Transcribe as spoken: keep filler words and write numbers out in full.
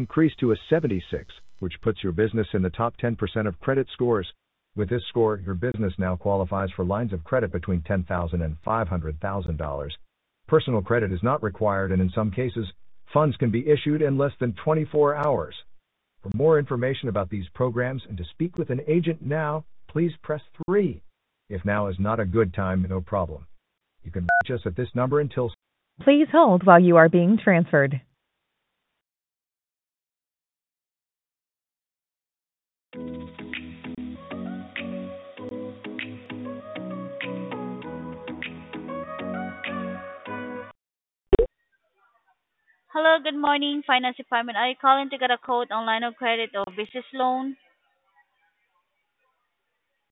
increased to a seventy-six, which puts your business in the top ten percent of credit scores. With this score, your business now qualifies for lines of credit between ten thousand dollars and five hundred thousand dollars. Personal credit is not required, and in some cases, funds can be issued in less than twenty-four hours. For more information about these programs and to speak with an agent now, please press three. If now is not a good time, no problem. You can reach us at this number until. Please hold while you are being transferred. Hello, good morning, Finance Department. Are you calling to get a quote on line of credit or business loan?